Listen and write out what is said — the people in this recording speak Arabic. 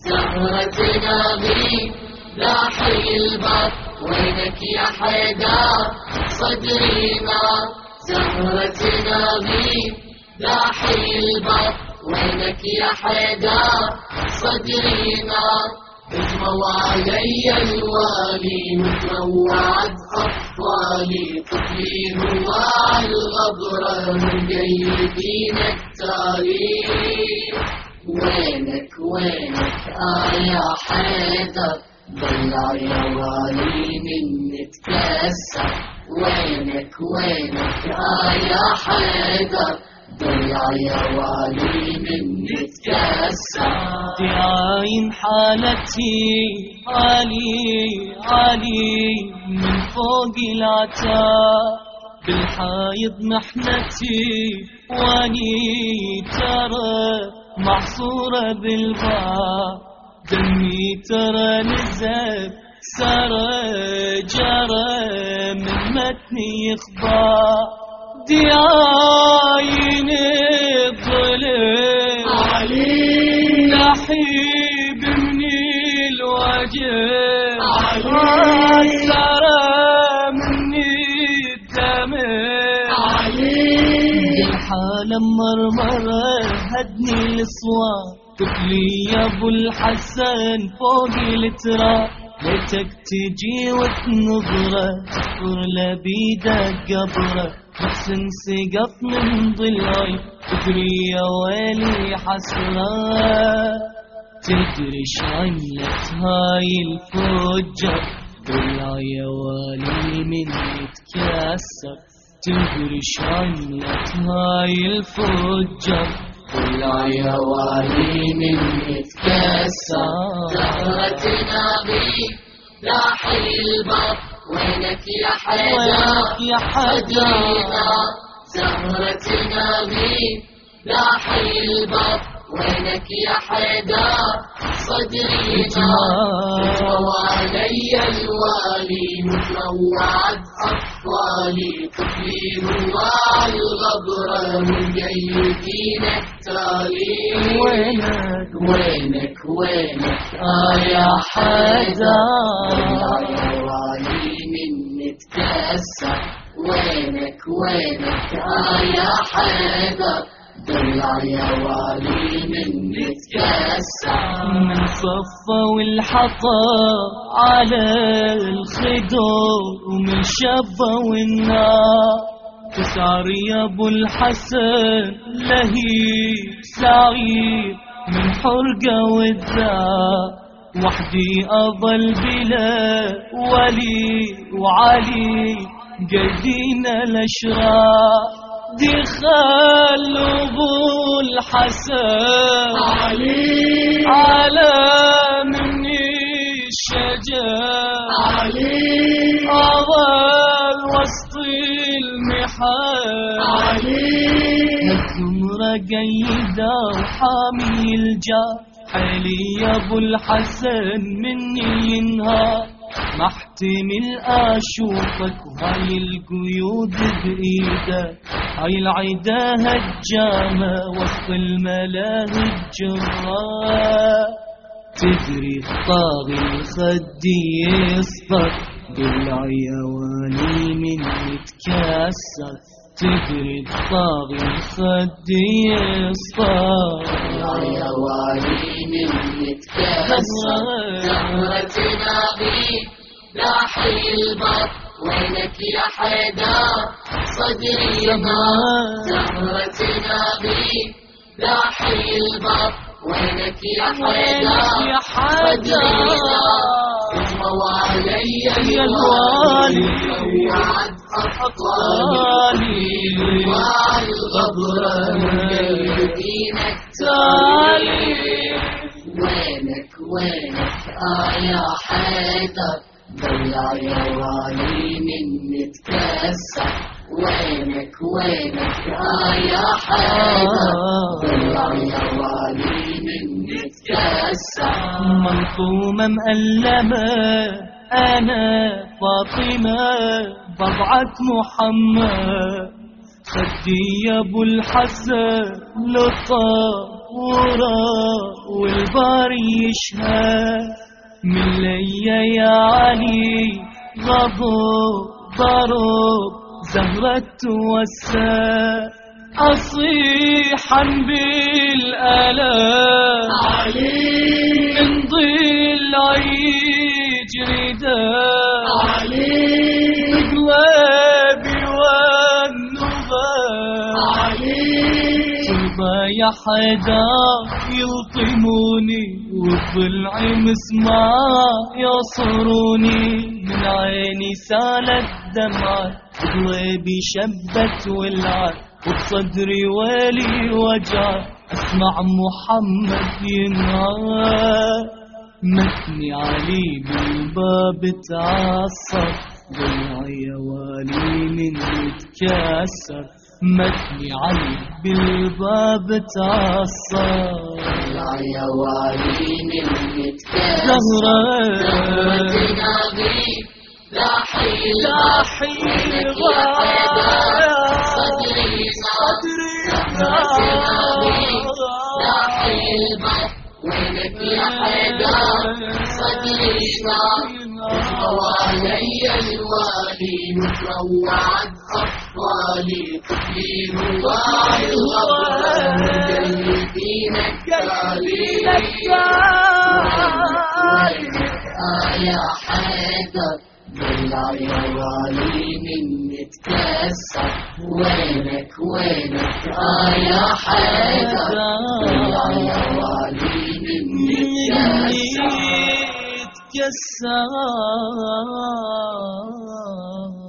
زهرة نبي لا حي البر، وينك يا حيدر صدري نار. زهرة نبي لا حي البر، وينك يا حيدر صدري نار. اجموا علي الوالي وتروعت أطفالي، طفلي هو الغبرة من جيدين التاريخ. وينك يا حيدر، ضلع يا والي من نتكسر. وينك يا حيدر، ضلع يا والي من نتكسر. عاين حالتي عالي من فوق العتاب، بالحايض محنتي واني ترى محصورة بالباب. دمي ترى نزف سرى جرى من متني يخبار. عاين الظلم نحيب من الوجه، سرى مني الدمع. الحالة مرمرة هدني الصوان، طفلي يا ابو الحسن فوق التراب. ليتك تجي وتنظره، تذكر لبيدك قبره. محسن سقط من ضلعي، تدري يا ويلي حسرة. تدري شعلت هاي الفجر، ضلع يا والي من يتكسر. تدري شعلت هاي الفجر، ضلع يا والي من يتكسر. زهرة نبي لا حي البر، وينك يا حيدر زهرة نبي لا حي البر، وينك يا حيدر صدري نار. اجموا علي الوالي وتروعت أطفالي، طفلي هو الغبرة من جيدين التاريخ. وينك يا حيدر، يا والي من نتكسر. وينك يا حيدر، ضلع يا والي من نتكسر. من صفى والحطى على الخدور، ومن شبة والنار. تسعر يا ابو الحسن لهيب سعيد من حرقة والذاب. وحدي أظل بلا ولي وعلي قايدين الأشرار. دخل أبو الحسن على مني الشجر، أظل وسط المحال. الزمرة قيدة وحامي الجار، حيلي يا ابو الحسن مني ينهار. ما احتمل اشوفك وهاي القيود بايدك، هاي العدا هجامة وسط الملاهي الجراء. تدري الطاغي الخدي يسطر، ضلع يا والي من يتكسر. تدري الطاغي الخدي يسطر، ضلع يا والي من يتكسر. زهرة نبي لا حي البر، وينك يا حيدر صدري نار. زهرة نبي لا حي البر، وينك يا حيدر صدري نار. اجموا علي الوالي وروعت أطفالي، والغبرة من جيدين التاريخ. وينك يا حيدر، ضلع يا والي من نتكسر. وينك يا حيدر، ضلع يا والي من نتكسر. منظومة مألمة أنا فاطمة بضعة محمد. خدي يا ابو الحسن للطهورة والباب الاخبار يشهد من ليا يا علي غضب ضرب زهرة توسى أصيحا بالآلام علي من ضلع يجري دم علي قلبي والنبات علي ترضى يا حدا يلطموني وبضلعي مسمع يصروني من عيني سالت دمعة قلبي شبت ولعت وبصدري ويلي وجع اسمع محمد ينعاد متني علي بالباب تعصب ضلعي يا والي من يتكسر متني علي بالباب تعصب يا والي من يتكسر زهرة تناغي لاحي الغاية صدري لاحي الباب وينك يا حيدر صدري نار وعلي الوالي متروعت أطفالي طفلي رضاع الغبرة مجلدينك وينك يا حيدر ضلع يا والي من نتكسر وينك يا حيدر ضلع يا والي من نتكسر يتكسر